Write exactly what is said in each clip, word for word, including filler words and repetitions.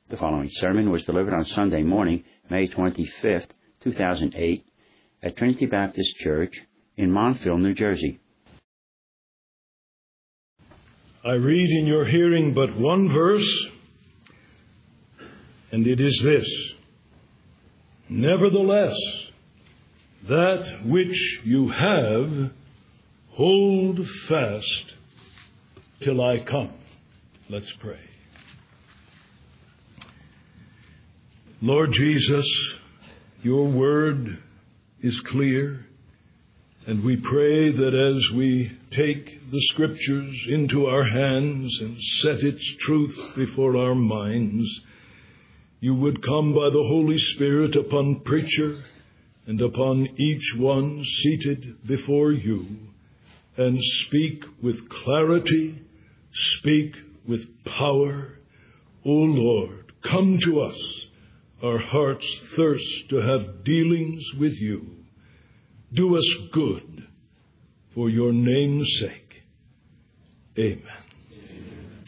The following sermon was delivered on Sunday morning, May twenty-fifth, two thousand eight, at Trinity Baptist Church in Montville, New Jersey. I read in your hearing but one verse, and it is this: Nevertheless, that which you have, hold fast till I come. Let's pray. Lord Jesus, your word is clear, and we pray that as we take the Scriptures into our hands and set its truth before our minds, you would come by the Holy Spirit upon preacher and upon each one seated before you, and speak with clarity, speak with power. O Lord, come to us. Our hearts thirst to have dealings with you. Do us good for your name's sake. Amen. Amen.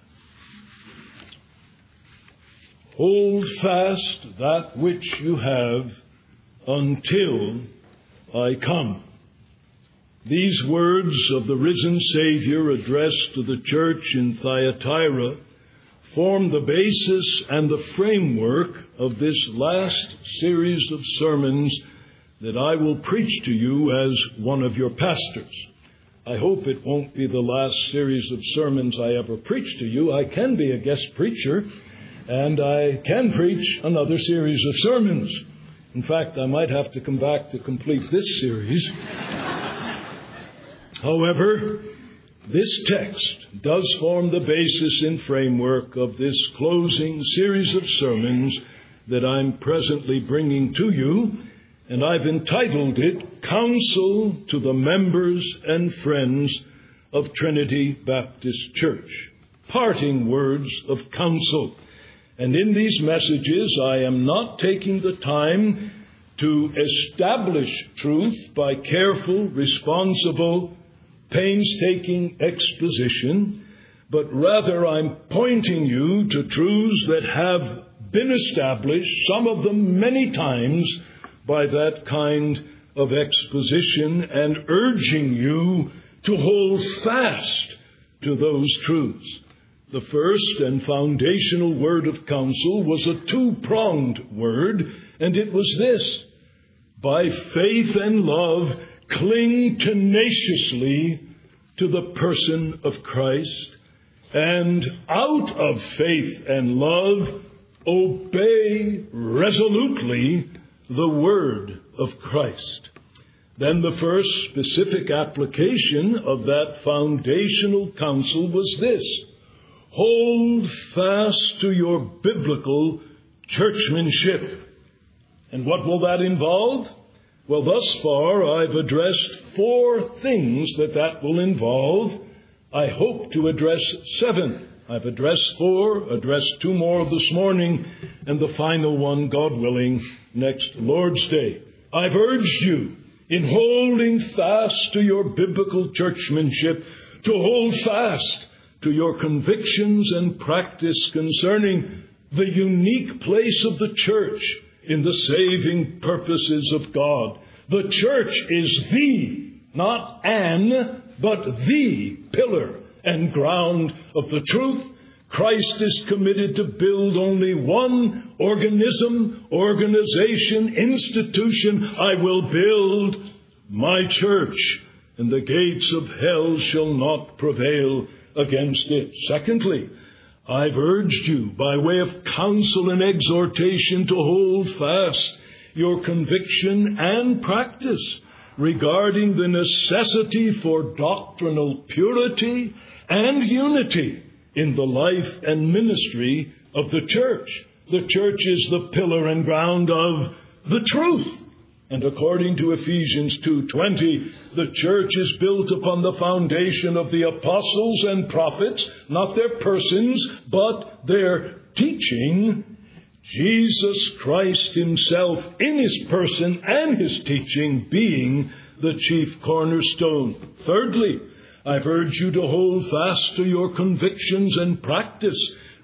Hold fast that which you have until I come. These words of the risen Savior addressed to the church in Thyatira form the basis and the framework of this last series of sermons that I will preach to you as one of your pastors. I hope it won't be the last series of sermons I ever preach to you. I can be a guest preacher, and I can preach another series of sermons. In fact, I might have to come back to complete this series. However, this text does form the basis and framework of this closing series of sermons that I'm presently bringing to you, and I've entitled it, Counsel to the Members and Friends of Trinity Baptist Church. Parting words of counsel. And in these messages, I am not taking the time to establish truth by careful, responsible, painstaking exposition, but rather I'm pointing you to truths that have been established, some of them many times, by that kind of exposition, and urging you to hold fast to those truths. The first and foundational word of counsel was a two-pronged word, and it was this: by faith and love, cling tenaciously to the person of Christ, and out of faith and love, obey resolutely the word of Christ. Then the first specific application of that foundational counsel was this: hold fast to your biblical churchmanship. And what will that involve? Well, thus far, I've addressed four things that that will involve. I hope to address seven. I've addressed four, addressed two more this morning, and the final one, God willing, next Lord's Day. I've urged you, in holding fast to your biblical churchmanship, to hold fast to your convictions and practice concerning the unique place of the church in the saving purposes of God. The church is the, not an, but the pillar and ground of the truth. Christ is committed to build only one organism, organization, institution. I will build my church, and the gates of hell shall not prevail against it. Secondly, I've urged you by way of counsel and exhortation to hold fast your conviction and practice regarding the necessity for doctrinal purity and unity in the life and ministry of the church. The church is the pillar and ground of the truth. And according to Ephesians two twenty, the church is built upon the foundation of the apostles and prophets, not their persons, but their teaching. Jesus Christ himself in his person and his teaching being the chief cornerstone. Thirdly, I've urged you to hold fast to your convictions and practice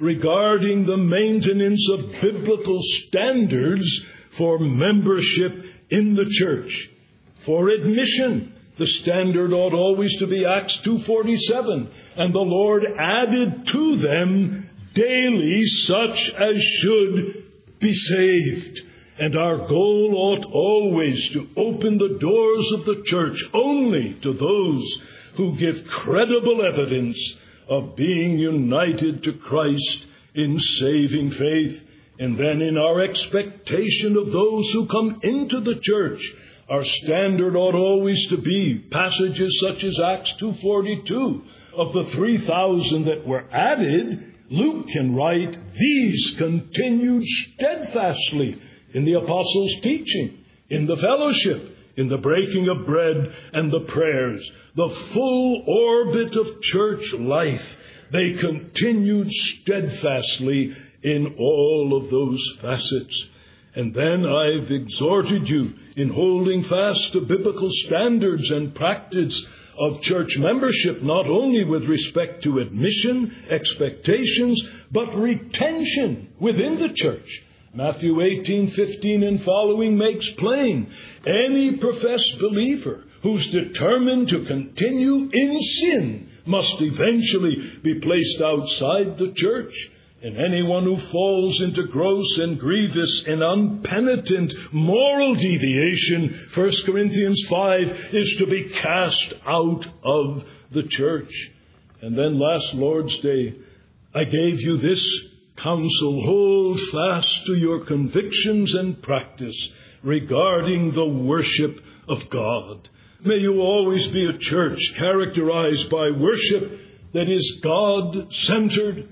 regarding the maintenance of biblical standards for membership in the church. For admission, the standard ought always to be Acts two forty-seven, and the Lord added to them daily such as should be saved. And our goal ought always to open the doors of the church only to those who give credible evidence of being united to Christ in saving faith. And then in our expectation of those who come into the church, our standard ought always to be passages such as Acts two forty-two. Of the three thousand that were added, Luke can write, these continued steadfastly in the apostles' teaching, in the fellowship, in the breaking of bread and the prayers. The full orbit of church life, they continued steadfastly in all of those facets. And then I've exhorted you in holding fast to biblical standards and practice of church membership, not only with respect to admission, expectations, but retention within the church. Matthew eighteen fifteen and following makes plain, any professed believer who's determined to continue in sin must eventually be placed outside the church. And anyone who falls into gross and grievous and unpenitent moral deviation, First Corinthians five, is to be cast out of the church. And then last Lord's Day, I gave you this counsel: hold fast to your convictions and practice regarding the worship of God. May you always be a church characterized by worship that is God-centered,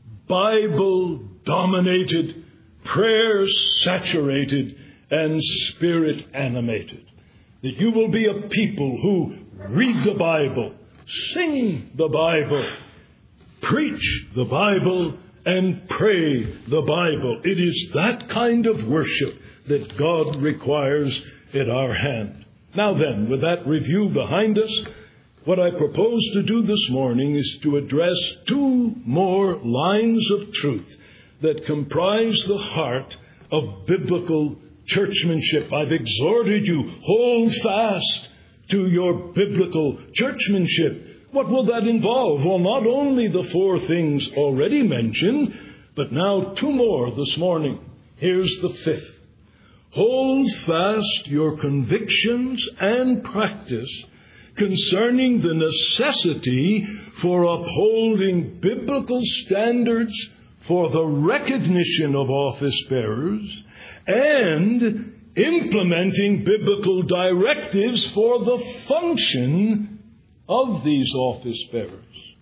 Bible-dominated, prayer-saturated, and Spirit-animated. That you will be a people who read the Bible, sing the Bible, preach the Bible, and pray the Bible. It is that kind of worship that God requires at our hand. Now then, with that review behind us, what I propose to do this morning is to address two more lines of truth that comprise the heart of biblical churchmanship. I've exhorted you, hold fast to your biblical churchmanship. What will that involve? Well, not only the four things already mentioned, but now two more this morning. Here's the fifth. Hold fast your convictions and practice concerning the necessity for upholding biblical standards for the recognition of office bearers and implementing biblical directives for the function of these office bearers.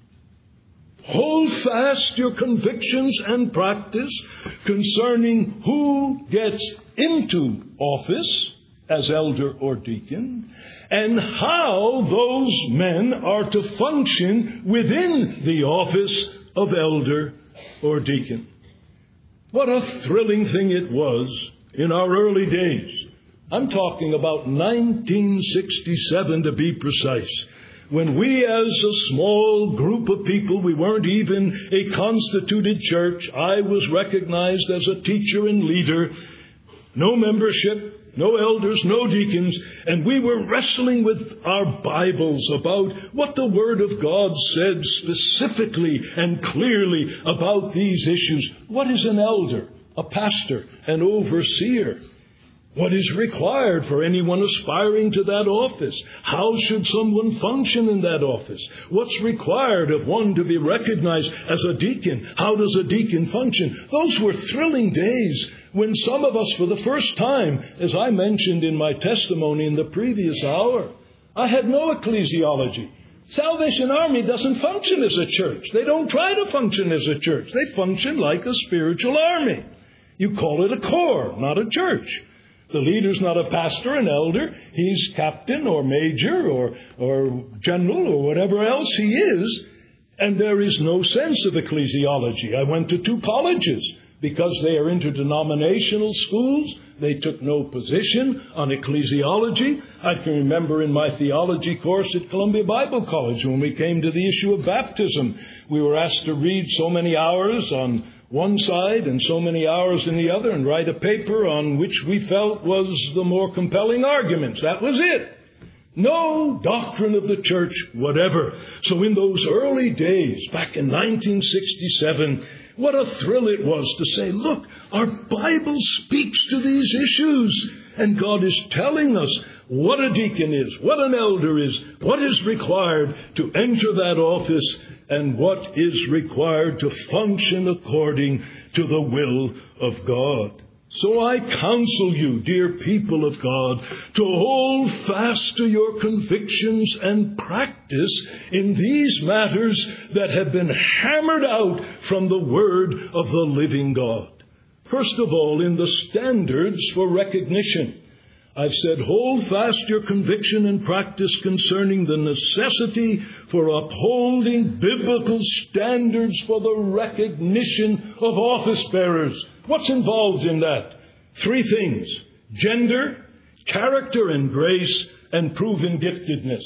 Hold fast your convictions and practice concerning who gets into office as elder or deacon, and how those men are to function within the office of elder or deacon. What a thrilling thing it was in our early days. I'm talking about nineteen sixty-seven to be precise, when we as a small group of people, we weren't even a constituted church. I was recognized as a teacher and leader, no membership, no elders, no deacons, and we were wrestling with our Bibles about what the Word of God said specifically and clearly about these issues. What is an elder, a pastor, an overseer? What is required for anyone aspiring to that office? How should someone function in that office? What's required of one to be recognized as a deacon? How does a deacon function? Those were thrilling days when some of us, for the first time, as I mentioned in my testimony in the previous hour, I had no ecclesiology. Salvation Army doesn't function as a church. They don't try to function as a church. They function like a spiritual army. You call it a corps, not a church. The leader's not a pastor, an elder. He's captain or major or, or general or whatever else he is. And there is no sense of ecclesiology. I went to two colleges because they are interdenominational schools. They took no position on ecclesiology. I can remember in my theology course at Columbia Bible College when we came to the issue of baptism, we were asked to read so many hours on one side and so many hours in the other and write a paper on which we felt was the more compelling arguments. That was it. No doctrine of the church whatever. So in those early days, back in nineteen sixty-seven, what a thrill it was to say, look, our Bible speaks to these issues. And God is telling us what a deacon is, what an elder is, what is required to enter that office, and what is required to function according to the will of God. So I counsel you, dear people of God, to hold fast to your convictions and practice in these matters that have been hammered out from the Word of the living God. First of all, in the standards for recognition. I've said, hold fast your conviction and practice concerning the necessity for upholding biblical standards for the recognition of office bearers. What's involved in that? Three things: gender, character and grace, and proven giftedness.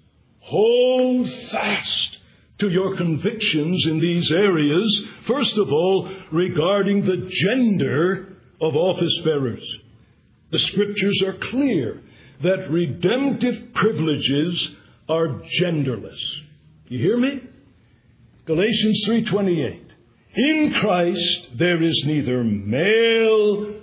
Hold fast to your convictions in these areas. First of all, regarding the gender of office bearers. The Scriptures are clear that redemptive privileges are genderless. You hear me? Galatians three twenty-eight. In Christ there is neither male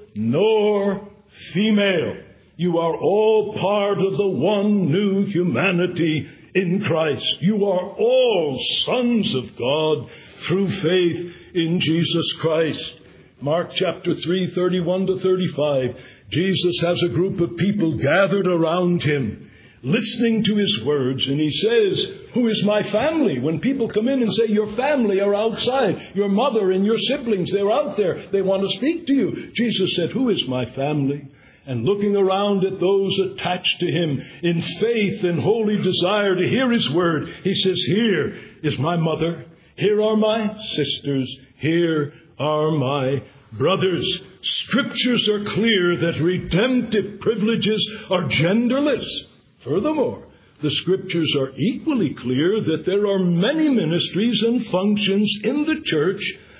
nor female. You are all part of the one new humanity in Christ. You are all sons of God through faith in Jesus Christ. Mark chapter three, thirty-one to thirty-five. Jesus has a group of people gathered around him, listening to his words, and he says, who is my family? When people come in and say, your family are outside, your mother and your siblings, they're out there, they want to speak to you. Jesus said, who is my family? And looking around at those attached to him in faith and holy desire to hear his word, he says, here is my mother, here are my sisters, here are my brothers. Scriptures are clear that redemptive privileges are genderless. Furthermore, the Scriptures are equally clear that there are many ministries and functions in the church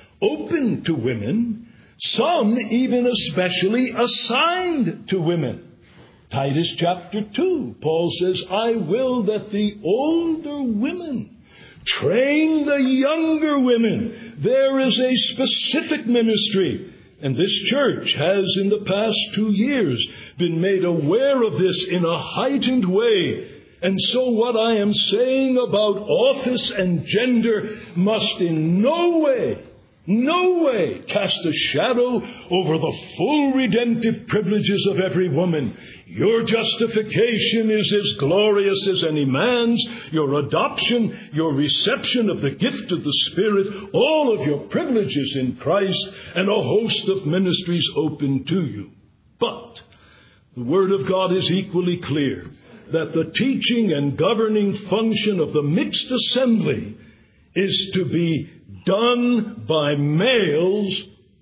open to women, some even especially assigned to women. Titus chapter two, Paul says, I will that the older women train the younger women. There is a specific ministry. And this church has in the past two years been made aware of this in a heightened way. And so what I am saying about office and gender must in no way, no way cast a shadow over the full redemptive privileges of every woman. Your justification is as glorious as any man's. Your adoption, your reception of the gift of the Spirit, all of your privileges in Christ, and a host of ministries open to you. But the Word of God is equally clear that the teaching and governing function of the mixed assembly is to be done by males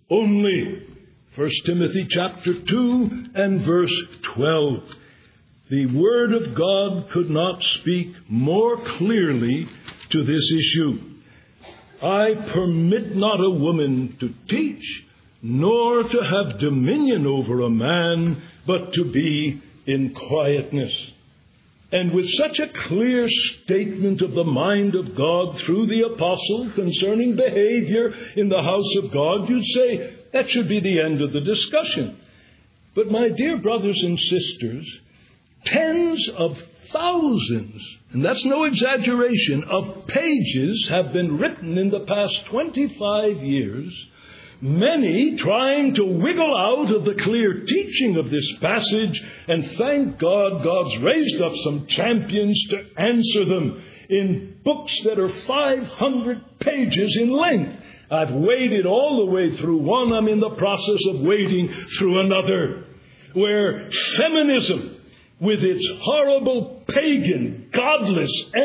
only. First Timothy chapter two and verse twelve. The Word of God could not speak more clearly to this issue. I permit not a woman to teach, nor to have dominion over a man, but to be in quietness. And with such a clear statement of the mind of God through the apostle concerning behavior in the house of God, you'd say that should be the end of the discussion. But my dear brothers and sisters, tens of thousands, and that's no exaggeration, of pages have been written in the past twenty-five years, many trying to wiggle out of the clear teaching of this passage, and thank God, God's raised up some champions to answer them in books that are five hundred pages in length. I've waded all the way through one. I'm in the process of wading through another, where feminism, with its horrible pagan, godless,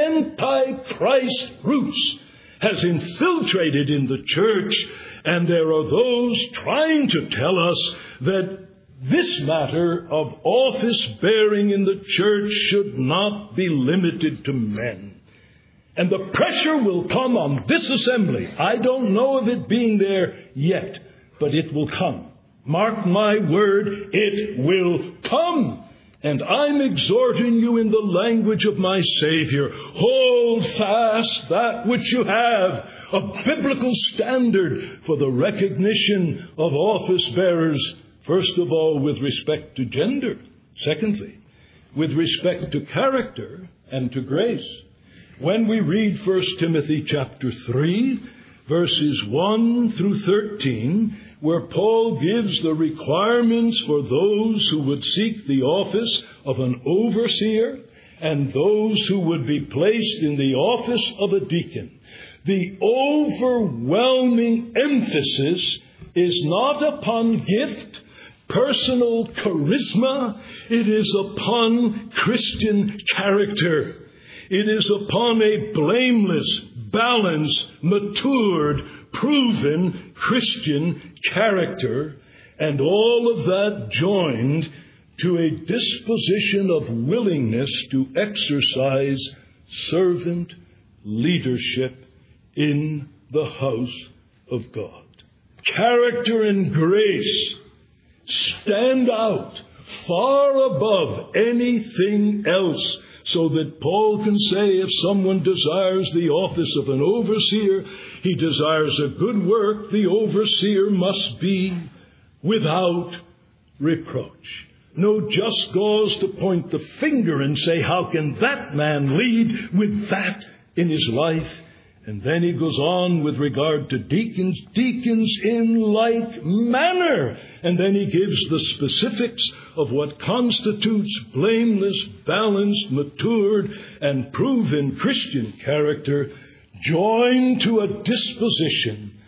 anti-Christ roots, has infiltrated in the church. And there are those trying to tell us that this matter of office bearing in the church should not be limited to men. And the pressure will come on this assembly. I don't know of it being there yet, but it will come. Mark my word, it will come. And I'm exhorting you in the language of my Savior. Hold fast that which you have, a biblical standard for the recognition of office bearers, first of all with respect to gender. Secondly, with respect to character and to grace. When we read First Timothy chapter three, verses one through thirteen, where Paul gives the requirements for those who would seek the office of an overseer and those who would be placed in the office of a deacon, the overwhelming emphasis is not upon gift, personal charisma. It is upon Christian character. It is upon a blameless, balanced, matured, proven Christian character, and all of that joined to a disposition of willingness to exercise servant leadership in the house of God. Character and grace stand out far above anything else, so that Paul can say if someone desires the office of an overseer, he desires a good work, the overseer must be without reproach. No just cause to point the finger and say, how can that man lead with that in his life? And then he goes on with regard to deacons, deacons in like manner. And then he gives the specifics of what constitutes blameless, balanced, matured, and proven Christian character, joined to a disposition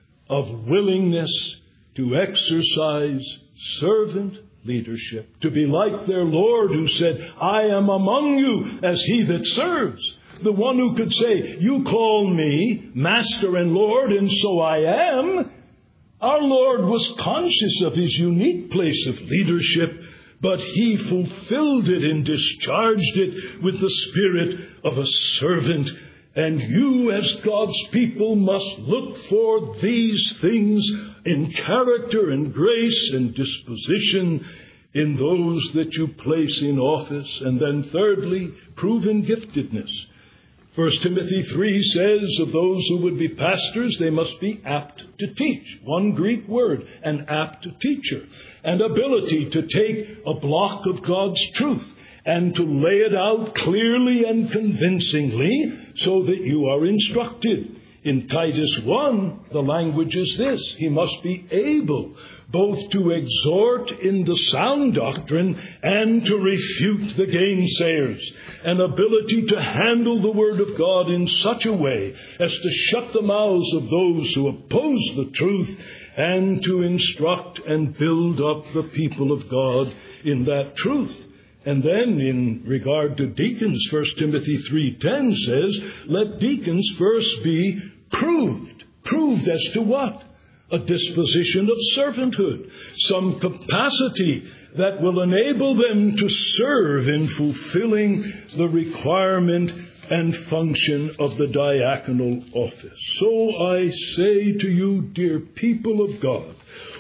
of willingness to exercise servant leadership, to be like their Lord who said, I am among you as he that serves. The one who could say, you call me Master and Lord, and so I am. Our Lord was conscious of his unique place of leadership, but he fulfilled it and discharged it with the spirit of a servant. And you, as God's people, must look for these things in character and grace and disposition in those that you place in office. And then thirdly, proven giftedness. First Timothy three says of those who would be pastors, they must be apt to teach. One Greek word, an apt teacher. An ability to take a block of God's truth and to lay it out clearly and convincingly so that you are instructed. In Titus one, the language is this: he must be able both to exhort in the sound doctrine and to refute the gainsayers. An ability to handle the Word of God in such a way as to shut the mouths of those who oppose the truth and to instruct and build up the people of God in that truth. And then in regard to deacons, First Timothy three ten says, let deacons first be proved. Proved as to what? A disposition of servanthood. Some capacity that will enable them to serve in fulfilling the requirement and function of the diaconal office. So I say to you, dear people of God,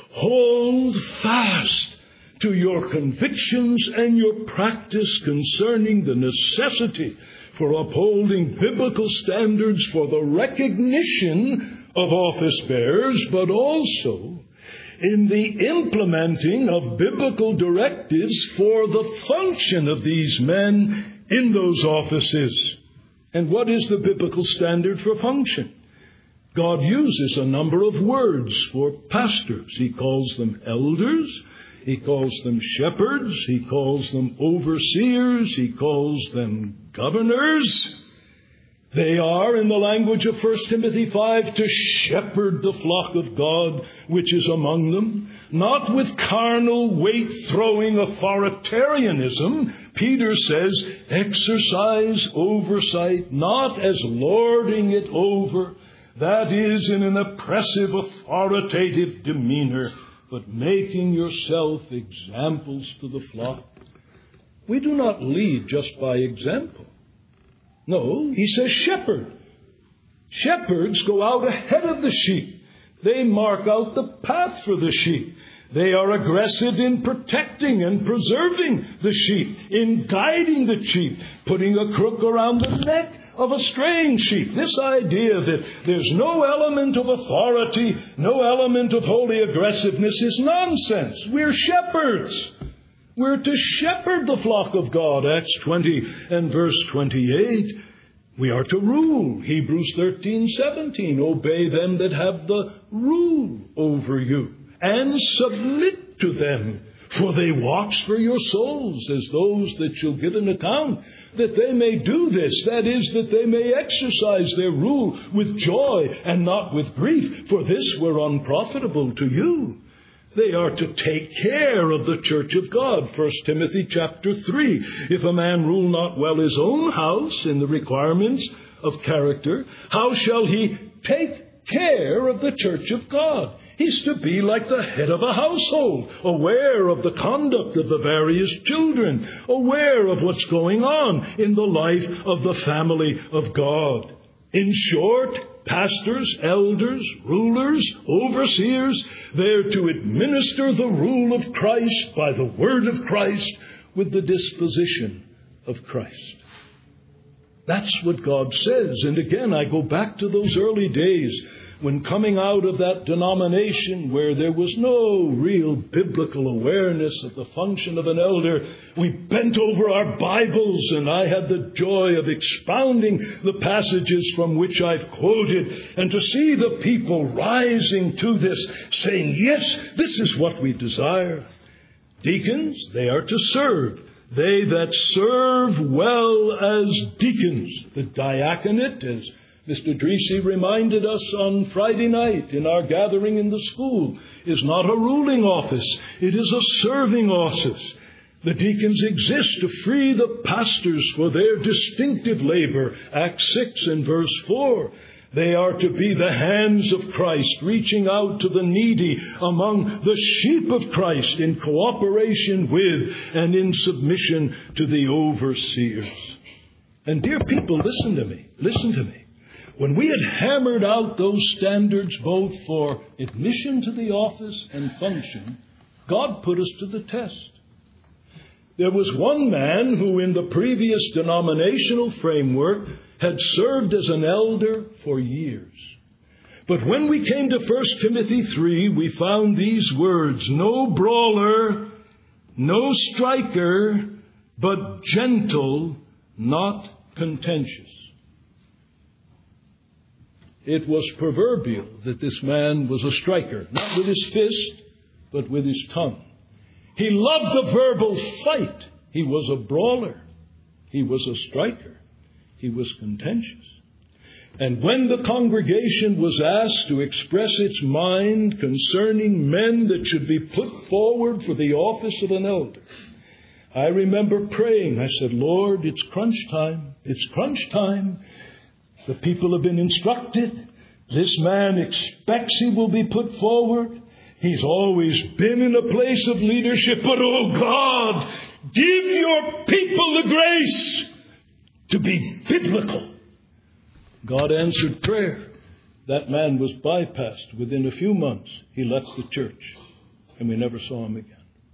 hold fast to your convictions and your practice concerning the necessity for upholding biblical standards for the recognition of office bearers, but also in the implementing of biblical directives for the function of these men in those offices. And what is the biblical standard for function? God uses a number of words for pastors. He calls them elders. He calls them shepherds. He calls them overseers. He calls them governors. They are, in the language of First Timothy five, to shepherd the flock of God which is among them, not with carnal weight-throwing authoritarianism. Peter says, exercise oversight, not as lording it over, that is, in an oppressive, authoritative demeanor, but making yourself examples to the flock. We do not lead just by example. No, he says shepherd. Shepherds go out ahead of the sheep. They mark out the path for the sheep. They are aggressive in protecting and preserving the sheep, in guiding the sheep, putting a crook around the neck of a straying sheep. This idea that there's no element of authority, no element of holy aggressiveness is nonsense. We're shepherds. We're to shepherd the flock of God, Acts twenty and verse twenty-eight. We are to rule, Hebrews thirteen seventeen. Obey them that have the rule over you, and submit to them, for they watch for your souls as those that shall give an account, that they may do this, that is, that they may exercise their rule with joy and not with grief, for this were unprofitable to you. They are to take care of the church of God. First Timothy chapter three. If a man rule not well his own house in the requirements of character, how shall he take care of the church of God? He's to be like the head of a household, aware of the conduct of the various children, aware of what's going on in the life of the family of God. In short, pastors, elders, rulers, overseers, they're to administer the rule of Christ by the word of Christ with the disposition of Christ. That's what God says. And again, I go back to those early days when coming out of that denomination where there was no real biblical awareness of the function of an elder, we bent over our Bibles and I had the joy of expounding the passages from which I've quoted, and to see the people rising to this, saying, yes, this is what we desire. Deacons, they are to serve. They that serve well as deacons. The diaconate, as Mister Dreesy reminded us on Friday night in our gathering in the school, is not a ruling office. It is a serving office. The deacons exist to free the pastors for their distinctive labor. Acts six and verse four. They are to be the hands of Christ, reaching out to the needy among the sheep of Christ in cooperation with and in submission to the overseers. And dear people, listen to me. Listen to me. When we had hammered out those standards both for admission to the office and function, God put us to the test. There was one man who in the previous denominational framework had served as an elder for years. But when we came to First Timothy three, we found these words, no brawler, no striker, but gentle, not contentious. It was proverbial that this man was a striker, not with his fist, but with his tongue. He loved a verbal fight. He was a brawler. He was a striker. He was contentious. And when the congregation was asked to express its mind concerning men that should be put forward for the office of an elder, I remember praying. I said, Lord, it's crunch time. It's crunch time. The people have been instructed. This man expects he will be put forward. He's always been in a place of leadership. But, oh God, give your people the grace to be biblical. God answered prayer. That man was bypassed. Within a few months, he left the church, and we never saw him again.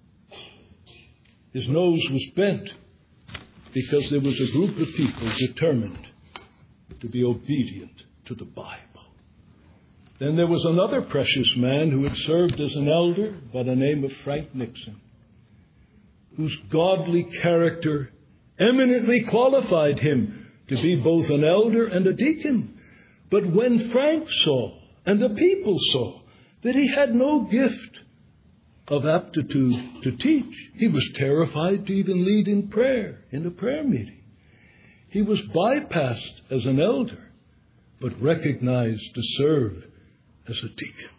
His nose was bent because there was a group of people determined to be obedient to the Bible. Then there was another precious man who had served as an elder by the name of Frank Nixon, whose godly character eminently qualified him to be both an elder and a deacon. But when Frank saw, and the people saw, that he had no gift of aptitude to teach, he was terrified to even lead in prayer, in a prayer meeting. He was bypassed as an elder, but recognized to serve as a deacon.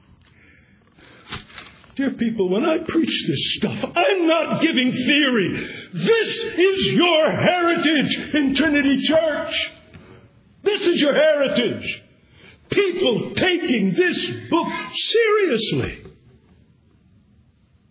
Dear people, when I preach this stuff, I'm not giving theory. This is your heritage in Trinity Church. This is your heritage. People taking this book seriously.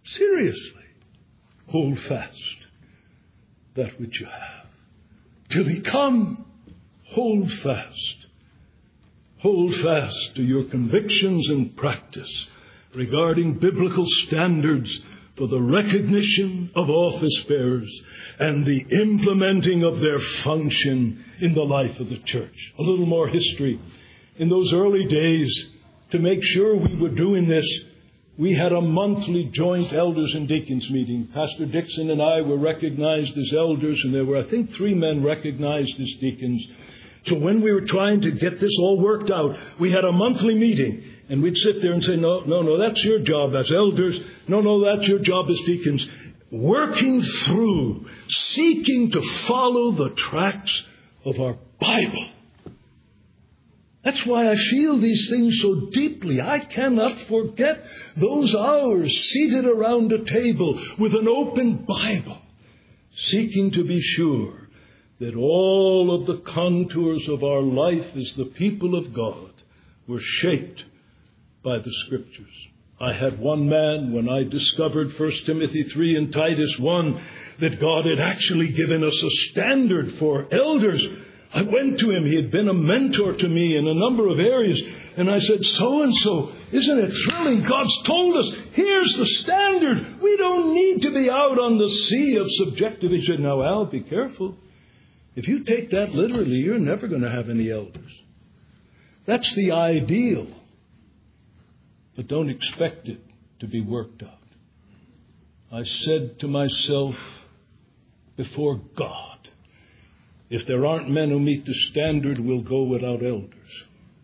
Seriously, hold fast that which you have. Till he come, hold fast. Hold fast to your convictions and practice regarding biblical standards for the recognition of office bearers and the implementing of their function in the life of the church. A little more history. In those early days, to make sure we were doing this, we had a monthly joint elders and deacons meeting. Pastor Dixon and I were recognized as elders, and there were, I think, three men recognized as deacons. So when we were trying to get this all worked out, we had a monthly meeting. And we'd sit there and say, no, no, no, that's your job as elders. No, no, that's your job as deacons. Working through, seeking to follow the tracks of our Bible. That's why I feel these things so deeply. I cannot forget those hours seated around a table with an open Bible, seeking to be sure that all of the contours of our life as the people of God were shaped by the Scriptures. I had one man, when I discovered First Timothy three and Titus one, that God had actually given us a standard for elders. I went to him. He had been a mentor to me in a number of areas. And I said, so-and-so, isn't it thrilling? God's told us, here's the standard. We don't need to be out on the sea of subjective. He said, now, Al, be careful. If you take that literally, you're never going to have any elders. That's the ideal. But don't expect it to be worked out. I said to myself, before God, if there aren't men who meet the standard, we'll go without elders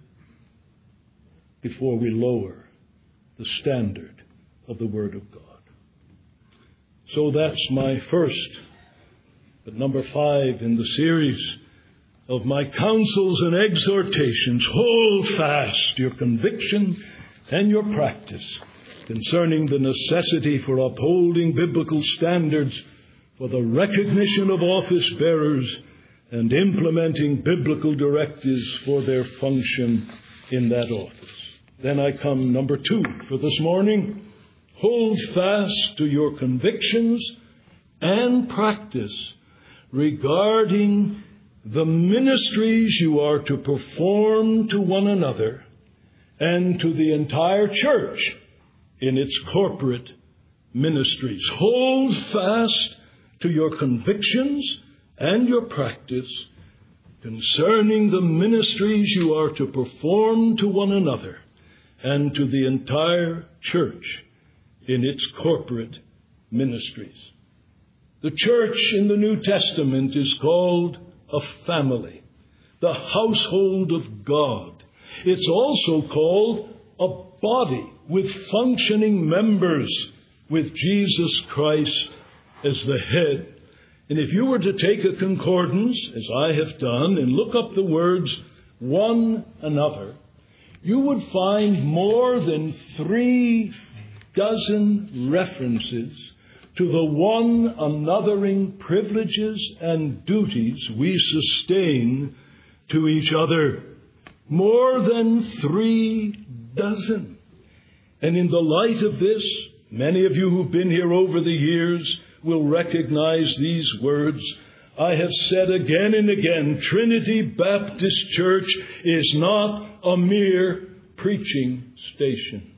before we lower the standard of the Word of God. So that's my first, but number five in the series of my counsels and exhortations. Hold fast your conviction and your practice concerning the necessity for upholding biblical standards for the recognition of office bearers and implementing biblical directives for their function in that office. Then I come, number two, for this morning. Hold fast to your convictions and practice regarding the ministries you are to perform to one another and to the entire church in its corporate ministries. Hold fast to your convictions and your practice concerning the ministries you are to perform to one another and to the entire church in its corporate ministries. The church in the New Testament is called a family, the household of God. It's also called a body with functioning members, with Jesus Christ as the head. And if you were to take a concordance, as I have done, and look up the words one another, you would find more than three dozen references to the one anothering privileges and duties we sustain to each other. More than three dozen. And in the light of this, many of you who've been here over the years will recognize these words. I have said again and again, Trinity Baptist Church is not a mere preaching station.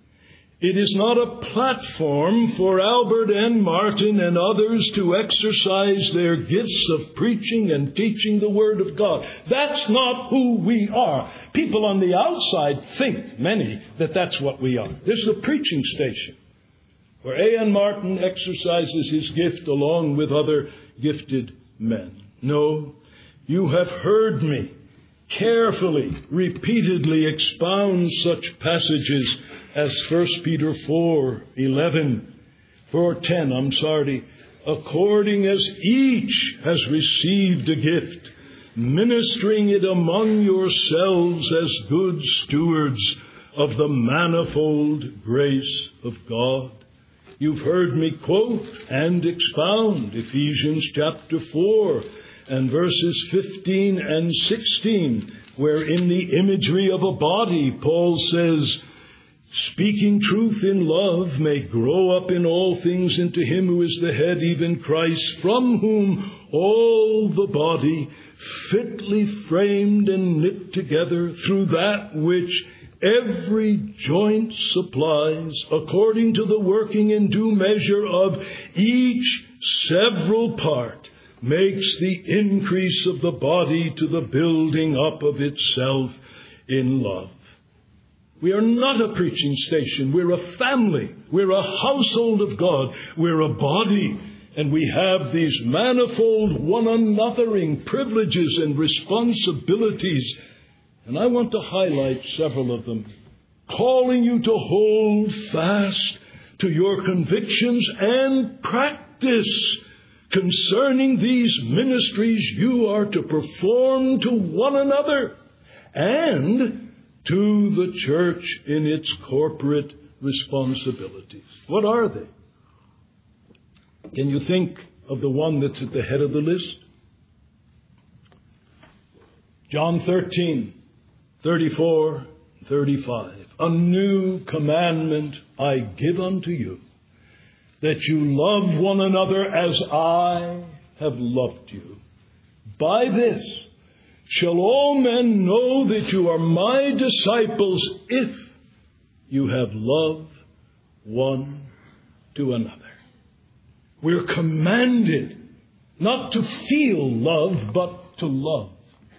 It is not a platform for Albert and Martin and others to exercise their gifts of preaching and teaching the Word of God. That's not who we are. People on the outside think, many, that that's what we are. This is a preaching station where A N Martin exercises his gift along with other gifted men. No, you have heard me carefully, repeatedly expound such passages as First Peter four eleven, four ten, I'm sorry, according as each has received a gift, ministering it among yourselves as good stewards of the manifold grace of God. You've heard me quote and expound Ephesians chapter four and verses fifteen and sixteen, where in the imagery of a body, Paul says, speaking truth in love, may grow up in all things into him who is the head, even Christ, from whom all the body, fitly framed and knit together through that which every joint supplies, according to the working in due measure of each several part, makes the increase of the body to the building up of itself in love. We are not a preaching station. We're a family. We're a household of God. We're a body. And we have these manifold one-anothering privileges and responsibilities. And I want to highlight several of them, calling you to hold fast to your convictions and practice concerning these ministries you are to perform to one another and to the church in its corporate responsibilities. What are they? Can you think of the one that's at the head of the list? John thirteen, thirty-four, thirty-five. A new commandment I give unto you, that you love one another as I have loved you. By this shall all men know that you are my disciples, if you have love one to another. We're commanded not to feel love, but to love.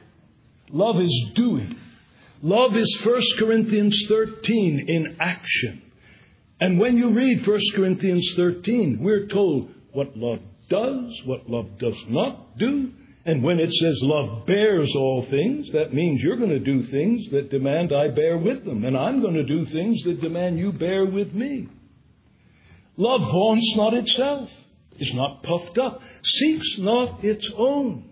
Love is doing. Love is First Corinthians thirteen in action. And when you read First Corinthians thirteen, we're told what love does, what love does not do. And when it says love bears all things, that means you're going to do things that demand I bear with them. And I'm going to do things that demand you bear with me. Love vaunts not itself, is not puffed up, seeks not its own,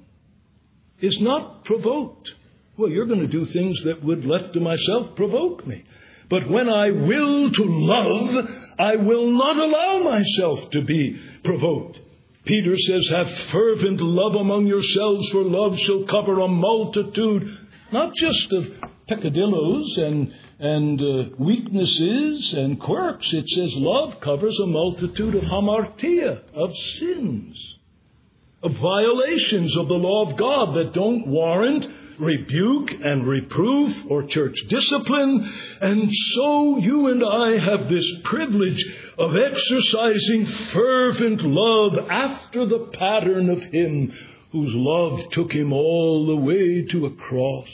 is not provoked. Well, you're going to do things that would, left to myself, provoke me. But when I will to love, I will not allow myself to be provoked. Peter says, have fervent love among yourselves, for love shall cover a multitude, not just of peccadillos and, and uh, weaknesses and quirks. It says love covers a multitude of hamartia, of sins, of violations of the law of God that don't warrant rebuke and reproof or church discipline. And so you and I have this privilege of exercising fervent love after the pattern of him whose love took him all the way to a cross,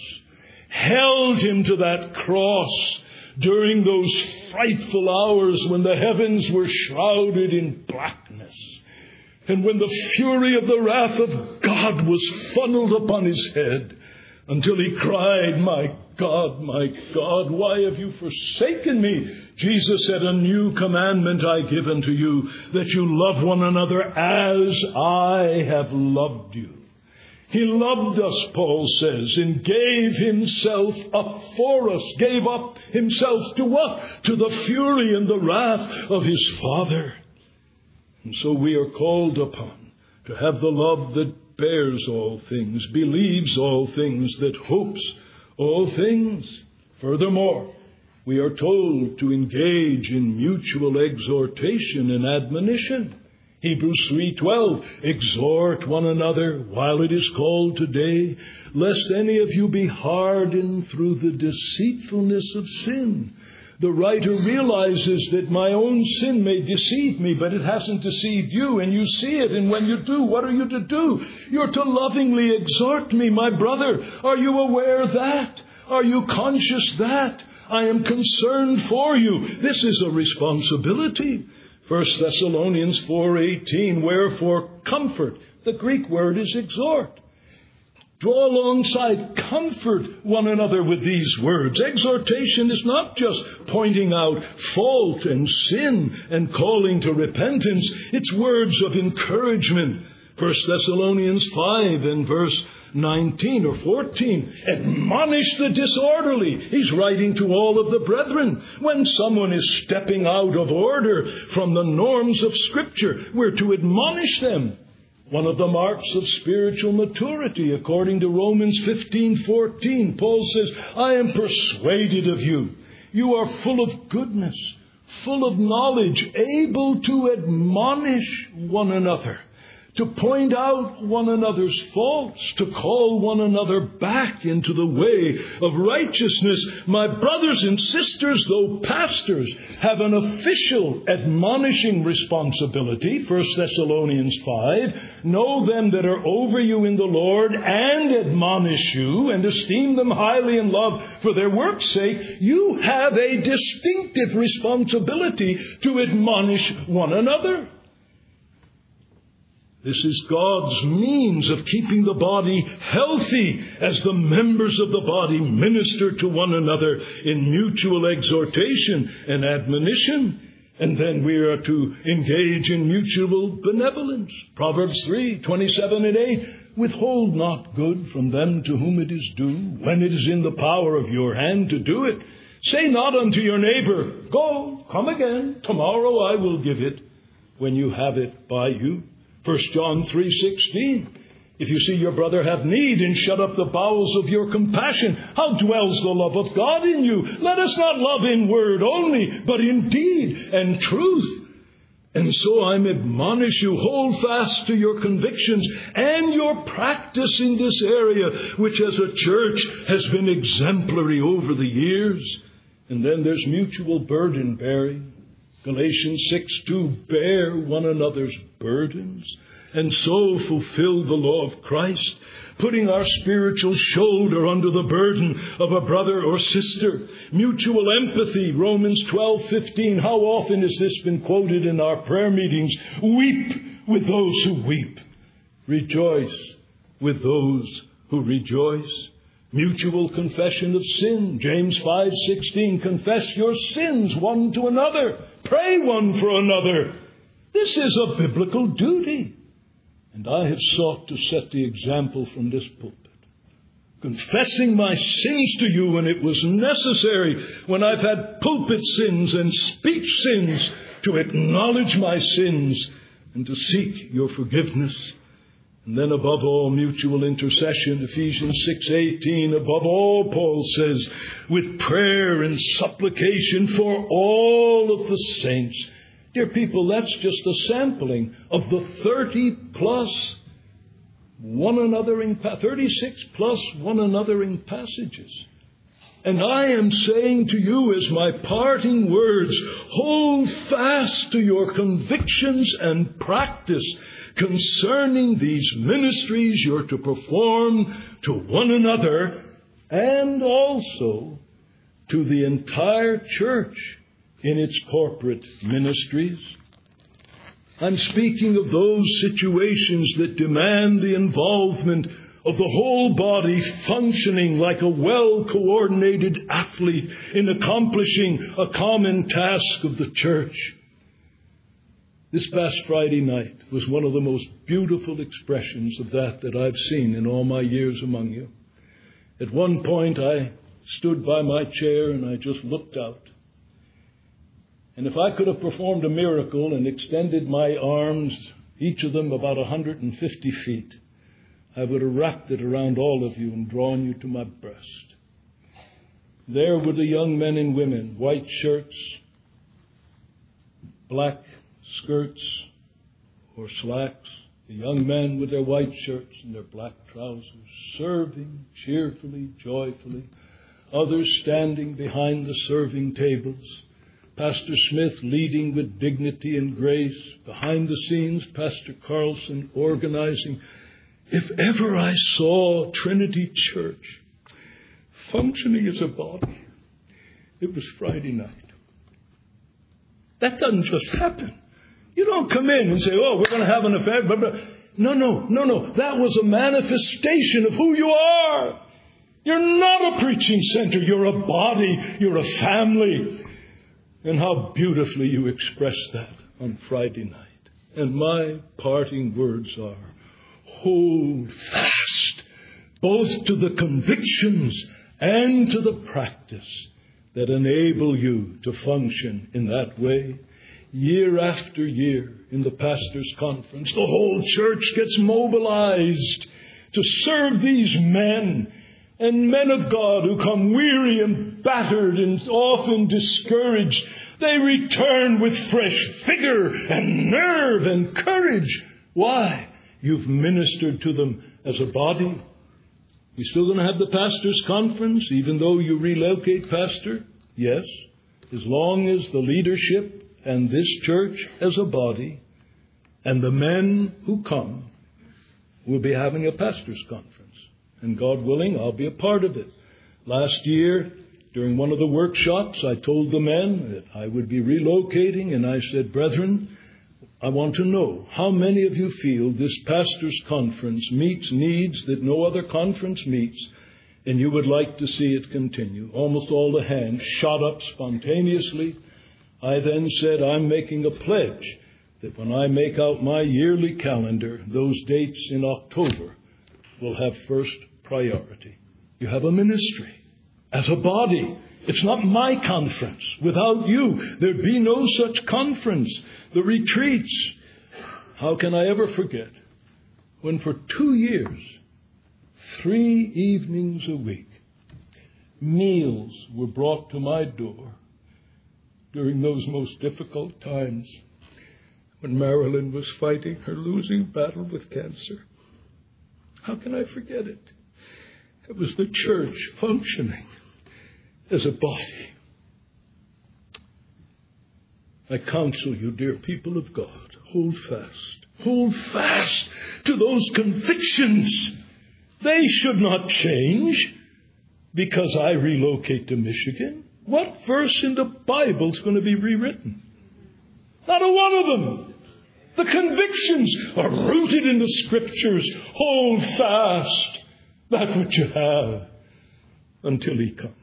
held him to that cross during those frightful hours when the heavens were shrouded in blackness, and when the fury of the wrath of God was funneled upon his head, until he cried, my God, my God, why have you forsaken me? Jesus said, a new commandment I give unto you, that you love one another as I have loved you. He loved us, Paul says, and gave himself up for us, gave up himself to what? To the fury and the wrath of his Father. And so we are called upon to have the love that bears all things, believes all things, that hopes all things. Furthermore, we are told to engage in mutual exhortation and admonition. Hebrews three twelve, exhort one another while it is called today, lest any of you be hardened through the deceitfulness of sin. The writer realizes that my own sin may deceive me, but it hasn't deceived you, and you see it. And when you do, what are you to do? You're to lovingly exhort me, my brother. Are you aware that? Are you conscious that? I am concerned for you. This is a responsibility. First Thessalonians four eighteen, wherefore comfort. The Greek word is exhort. Draw alongside, comfort one another with these words. Exhortation is not just pointing out fault and sin and calling to repentance. It's words of encouragement. First Thessalonians five and verse nineteen or fourteen. Admonish the disorderly. He's writing to all of the brethren. When someone is stepping out of order from the norms of Scripture, we're to admonish them. One of the marks of spiritual maturity, according to Romans fifteen fourteen, Paul says, I am persuaded of you. You are full of goodness, full of knowledge, able to admonish one another, to point out one another's faults, to call one another back into the way of righteousness. My brothers and sisters, though pastors have an official admonishing responsibility, First Thessalonians five, know them that are over you in the Lord and admonish you and esteem them highly in love for their work's sake. You have a distinctive responsibility to admonish one another. This is God's means of keeping the body healthy as the members of the body minister to one another in mutual exhortation and admonition. And then we are to engage in mutual benevolence. Proverbs three, twenty-seven and eight. Withhold not good from them to whom it is due, when it is in the power of your hand to do it. Say not unto your neighbor, go, come again, tomorrow I will give it, when you have it by you. First John three sixteen. If you see your brother have need, and shut up the bowels of your compassion, how dwells the love of God in you? Let us not love in word only, but in deed and truth. And so I admonish you, hold fast to your convictions and your practice in this area, which as a church has been exemplary over the years. And then there's mutual burden bearing. Galatians six two, bear one another's burdens, and so fulfill the law of Christ, putting our spiritual shoulder under the burden of a brother or sister. Mutual empathy, Romans twelve fifteen. How often has this been quoted in our prayer meetings? Weep with those who weep. Rejoice with those who rejoice. Mutual confession of sin. James five sixteen. Confess your sins one to another. Pray one for another. This is a biblical duty. And I have sought to set the example from this pulpit. Confessing my sins to you when it was necessary, when I've had pulpit sins and speech sins, to acknowledge my sins and to seek your forgiveness. And then above all, mutual intercession, Ephesians six eighteen. Above all, Paul says, with prayer and supplication for all of the saints. Dear people, that's just a sampling of the thirty plus one anothering, thirty-six plus one anothering passages. And I am saying to you as my parting words, hold fast to your convictions and practice concerning these ministries you're to perform to one another and also to the entire church in its corporate ministries. I'm speaking of those situations that demand the involvement of the whole body functioning like a well-coordinated athlete in accomplishing a common task of the church. This past Friday night was one of the most beautiful expressions of that that I've seen in all my years among you. At one point, I stood by my chair and I just looked out. And if I could have performed a miracle and extended my arms, each of them about one hundred fifty feet, I would have wrapped it around all of you and drawn you to my breast. There were the young men and women, white shirts, black skirts or slacks, the young men with their white shirts and their black trousers, serving cheerfully, joyfully, others standing behind the serving tables. Pastor Smith leading with dignity and grace. Behind the scenes, Pastor Carlson organizing. If ever I saw Trinity Church functioning as a body, it was Friday night. That doesn't just happen. You don't come in and say, oh, we're going to have an affair. Blah, blah. No, no, no, no. That was a manifestation of who you are. You're not a preaching center. You're a body. You're a family. And how beautifully you express that on Friday night. And my parting words are, hold fast, both to the convictions and to the practice that enable you to function in that way. Year after year in the pastor's conference, the whole church gets mobilized to serve these men And men of God who come weary and battered and often discouraged, they return with fresh vigor and nerve and courage. Why? You've ministered to them as a body. You still going to have the pastor's conference, even though you relocate pastor? Yes, as long as the leadership and this church as a body and the men who come will be having a pastor's conference. And God willing, I'll be a part of it. Last year, during one of the workshops, I told the men that I would be relocating, and I said, brethren, I want to know how many of you feel this pastor's conference meets needs that no other conference meets, and you would like to see it continue. Almost all the hands shot up spontaneously. I then said, I'm making a pledge that when I make out my yearly calendar, those dates in October will have first priority. You have a ministry as a body. It's not my conference. Without you, there'd be no such conference. The retreats. How can I ever forget when for two years, three evenings a week, meals were brought to my door during those most difficult times when Marilyn was fighting her losing battle with cancer? How can I forget it? It was the church functioning as a body. I counsel you, dear people of God, hold fast. Hold fast to those convictions. They should not change because I relocate to Michigan. What verse in the Bible is going to be rewritten? Not a one of them. The convictions are rooted in the Scriptures. Hold fast that which you have until He comes.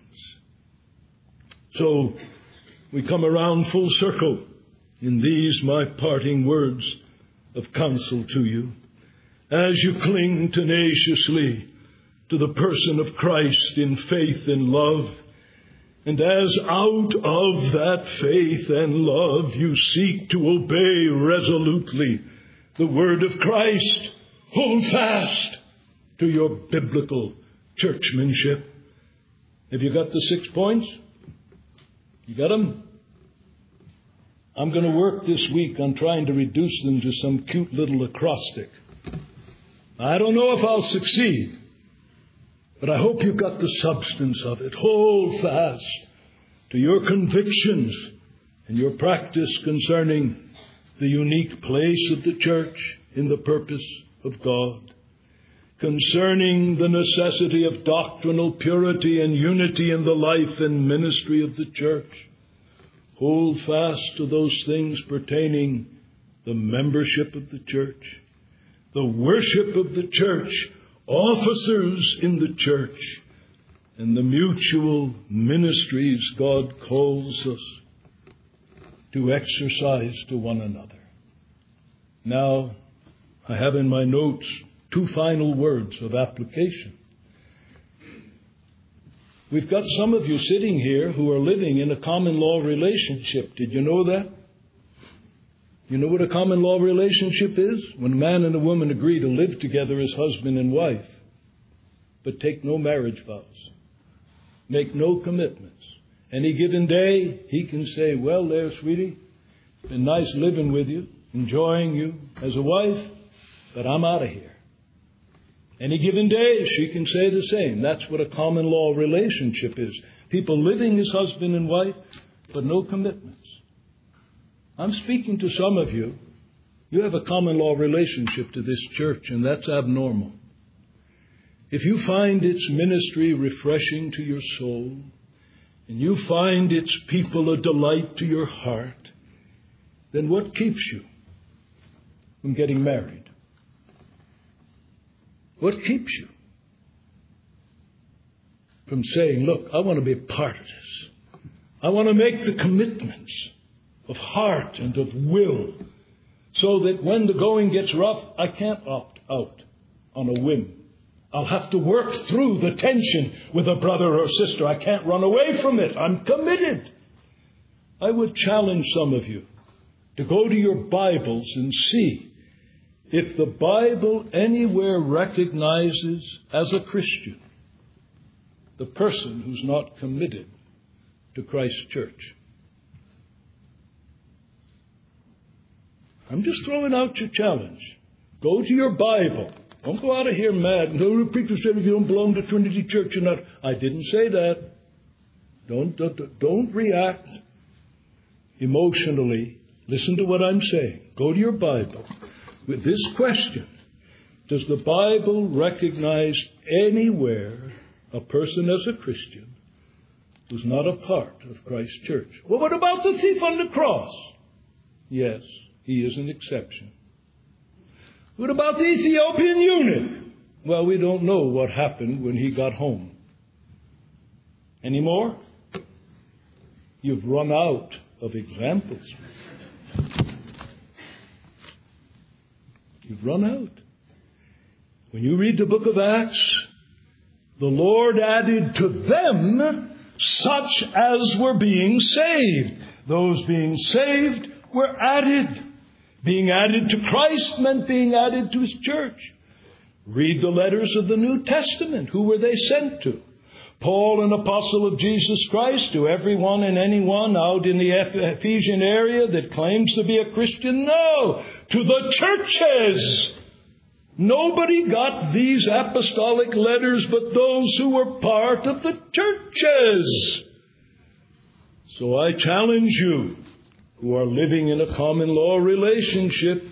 So we come around full circle in these my parting words of counsel to you. As you cling tenaciously to the person of Christ in faith and love, and as out of that faith and love you seek to obey resolutely the word of Christ, hold fast to your biblical churchmanship. Have you got the six points? You got them? I'm going to work this week on trying to reduce them to some cute little acrostic. I don't know if I'll succeed, but I hope you've got the substance of it. Hold fast to your convictions and your practice concerning the unique place of the church in the purpose of God, concerning the necessity of doctrinal purity and unity in the life and ministry of the church. Hold fast to those things pertaining the membership of the church, the worship of the church, officers in the church, and the mutual ministries God calls us to exercise to one another. Now, I have in my notes two final words of application. We've got some of you sitting here who are living in a common law relationship. Did you know that? You know what a common law relationship is? When a man and a woman agree to live together as husband and wife, but take no marriage vows, make no commitments. Any given day, he can say, well, there, sweetie, it's been nice living with you, enjoying you as a wife, but I'm out of here. Any given day, she can say the same. That's what a common law relationship is. People living as husband and wife, but no commitments. I'm speaking to some of you. You have a common law relationship to this church, and that's abnormal. If you find its ministry refreshing to your soul, and you find its people a delight to your heart, then what keeps you from getting married? What keeps you from saying, look, I want to be a part of this. I want to make the commitments of heart and of will so that when the going gets rough, I can't opt out on a whim. I'll have to work through the tension with a brother or sister. I can't run away from it. I'm committed. I would challenge some of you to go to your Bibles and see if the Bible anywhere recognizes as a Christian the person who's not committed to Christ's church. I'm just throwing out your challenge. Go to your Bible. Don't go out of here mad. No, the preacher said if you don't belong to Trinity Church, you're not. I didn't say that. Don't, don't, don't react emotionally. Listen to what I'm saying. Go to your Bible with this question. Does the Bible recognize anywhere a person as a Christian who's not a part of Christ's church? Well, what about the thief on the cross? Yes, he is an exception. What about the Ethiopian eunuch? Well, we don't know what happened when he got home. Any more? You've run out of examples. You've run out. When you read the book of Acts, the Lord added to them such as were being saved. Those being saved were added. Being added to Christ meant being added to His church. Read the letters of the New Testament. Who were they sent to? Paul, an apostle of Jesus Christ, to everyone and anyone out in the Ephesian area that claims to be a Christian? No, to the churches. Nobody got these apostolic letters but those who were part of the churches. So I challenge you who are living in a common law relationship.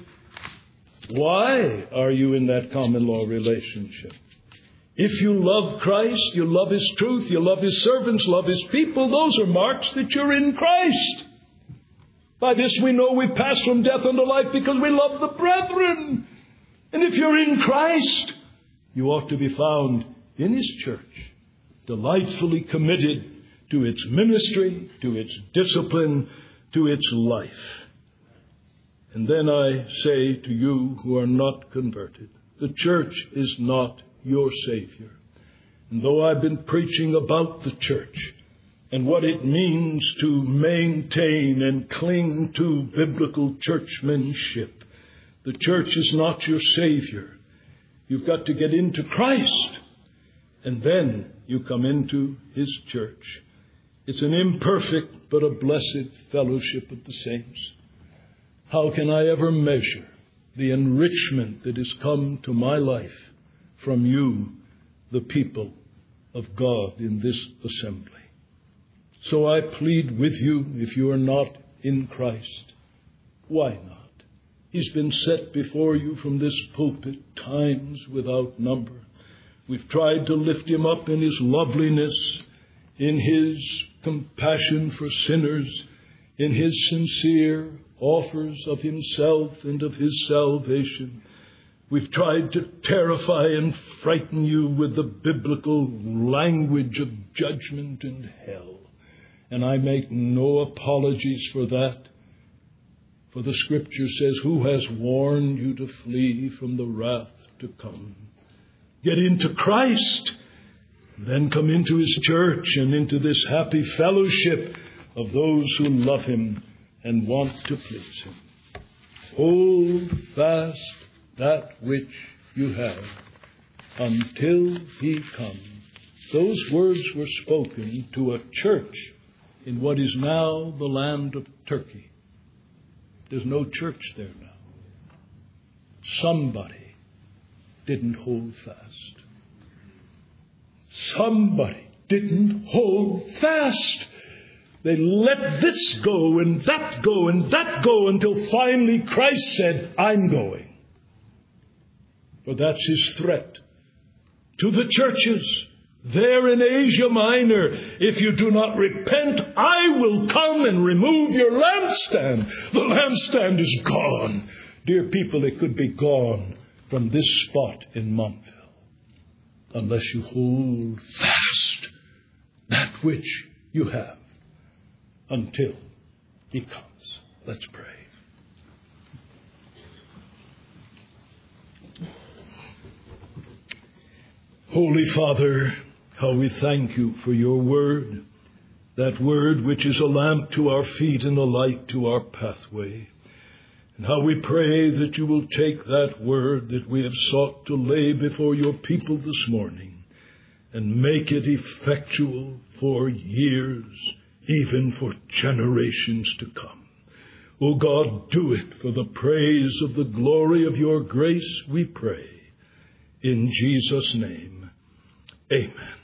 Why are you in that common law relationship? If you love Christ, you love His truth, you love His servants, love His people, those are marks that you're in Christ. By this we know we pass from death unto life because we love the brethren. And if you're in Christ, you ought to be found in His church, delightfully committed to its ministry, to its discipline, to its life. And then I say to you who are not converted, the church is not your Savior. And though I've been preaching about the church and what it means to maintain and cling to biblical churchmanship, the church is not your Savior. You've got to get into Christ, and then you come into His church. It's an imperfect but a blessed fellowship of the saints. How can I ever measure the enrichment that has come to my life from you, the people of God in this assembly? So I plead with you, if you are not in Christ, why not? He's been set before you from this pulpit times without number. We've tried to lift Him up in His loveliness, in His compassion for sinners, in His sincere offers of Himself and of His salvation. We've tried to terrify and frighten you with the biblical language of judgment and hell. And I make no apologies for that. For the Scripture says, who has warned you to flee from the wrath to come? Get into Christ, then come into His church and into this happy fellowship of those who love Him and want to please Him. Hold fast that which you have until He come. Those words were spoken to a church in what is now the land of Turkey. There's no church there now. Somebody didn't hold fast. Somebody didn't hold fast. They let this go and that go and that go until finally Christ said, I'm going. For that's His threat to the churches there in Asia Minor. If you do not repent, I will come and remove your lampstand. The lampstand is gone. Dear people, it could be gone from this spot in Montville unless you hold fast that which you have until He comes. Let's pray. Holy Father, how we thank You for Your word, that word which is a lamp to our feet and a light to our pathway. And how we pray that You will take that word that we have sought to lay before Your people this morning and make it effectual for years, even for generations to come. O God, do it for the praise of the glory of your grace, we pray. In Jesus' name, amen.